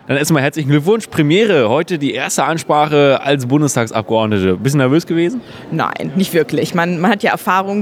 Dann erstmal herzlichen Glückwunsch. Premiere, heute die erste Ansprache als Bundestagsabgeordnete. Bisschen nervös gewesen? Nein, nicht wirklich. Man hat ja Erfahrung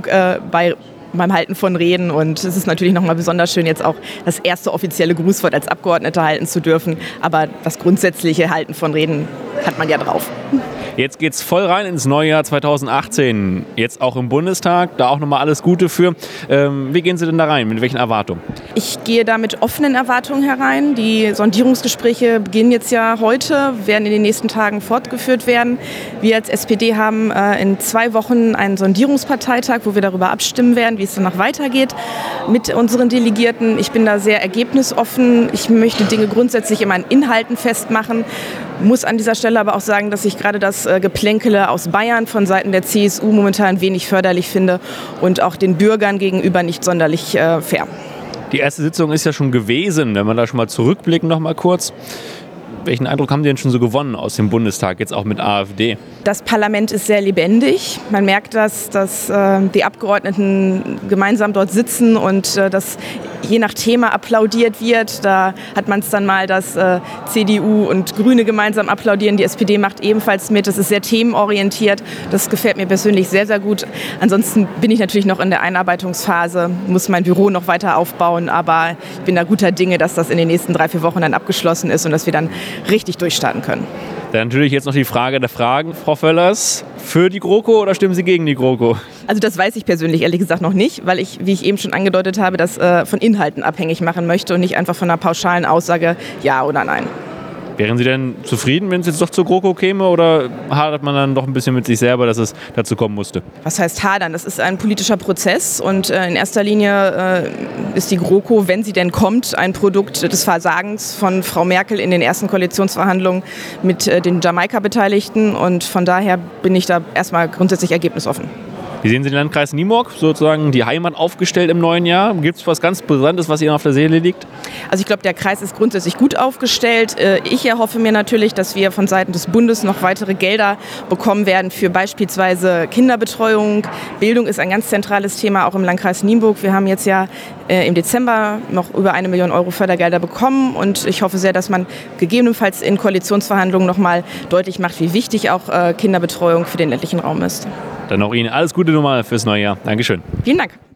beim Halten von Reden und es ist natürlich nochmal besonders schön, jetzt auch das erste offizielle Grußwort als Abgeordneter halten zu dürfen. Aber das grundsätzliche Halten von Reden hat man ja drauf. Jetzt geht's voll rein ins neue Jahr 2018. Jetzt auch im Bundestag, da auch nochmal alles Gute für. Wie gehen Sie denn da rein? Mit welchen Erwartungen? Ich gehe da mit offenen Erwartungen herein. Die Sondierungsgespräche beginnen jetzt ja heute, werden in den nächsten Tagen fortgeführt werden. Wir als SPD haben in 2 Wochen einen Sondierungsparteitag, wo wir darüber abstimmen werden, wie es danach weitergeht mit unseren Delegierten. Ich bin da sehr ergebnisoffen. Ich möchte Dinge grundsätzlich immer an Inhalten festmachen. Muss an dieser Stelle aber auch sagen, dass ich gerade das Geplänkele aus Bayern von Seiten der CSU momentan wenig förderlich finde und auch den Bürgern gegenüber nicht sonderlich fair. Die erste Sitzung ist ja schon gewesen. Wenn wir da schon mal zurückblicken, noch mal kurz. Welchen Eindruck haben Sie denn schon so gewonnen aus dem Bundestag, jetzt auch mit AfD? Das Parlament ist sehr lebendig. Man merkt, dass die Abgeordneten gemeinsam dort sitzen und dass je nach Thema applaudiert wird. Da hat man es dann mal, dass CDU und Grüne gemeinsam applaudieren. Die SPD macht ebenfalls mit. Das ist sehr themenorientiert. Das gefällt mir persönlich sehr, sehr gut. Ansonsten bin ich natürlich noch in der Einarbeitungsphase, muss mein Büro noch weiter aufbauen. Aber ich bin da guter Dinge, dass das in den nächsten 3-4 Wochen dann abgeschlossen ist und dass wir dann richtig durchstarten können. Dann natürlich jetzt noch die Frage der Fragen. Frau Völlers, für die GroKo oder stimmen Sie gegen die GroKo? Also das weiß ich persönlich ehrlich gesagt noch nicht, weil ich, wie ich eben schon angedeutet habe, das von Inhalten abhängig machen möchte und nicht einfach von einer pauschalen Aussage ja oder nein. Wären Sie denn zufrieden, wenn es jetzt doch zur GroKo käme, oder hadert man dann doch ein bisschen mit sich selber, dass es dazu kommen musste? Was heißt hadern? Das ist ein politischer Prozess und in erster Linie ist die GroKo, wenn sie denn kommt, ein Produkt des Versagens von Frau Merkel in den ersten Koalitionsverhandlungen mit den Jamaika-Beteiligten und von daher bin ich da erstmal grundsätzlich ergebnisoffen. Wie sehen Sie den Landkreis Nienburg, sozusagen die Heimat aufgestellt im neuen Jahr? Gibt es was ganz Brisantes, was Ihnen auf der Seele liegt? Also ich glaube, der Kreis ist grundsätzlich gut aufgestellt. Ich erhoffe mir natürlich, dass wir von Seiten des Bundes noch weitere Gelder bekommen werden für beispielsweise Kinderbetreuung. Bildung ist ein ganz zentrales Thema auch im Landkreis Nienburg. Wir haben jetzt ja im Dezember noch über 1 Million Euro Fördergelder bekommen und ich hoffe sehr, dass man gegebenenfalls in Koalitionsverhandlungen noch mal deutlich macht, wie wichtig auch Kinderbetreuung für den ländlichen Raum ist. Dann auch Ihnen alles Gute nochmal fürs neue Jahr. Dankeschön. Vielen Dank.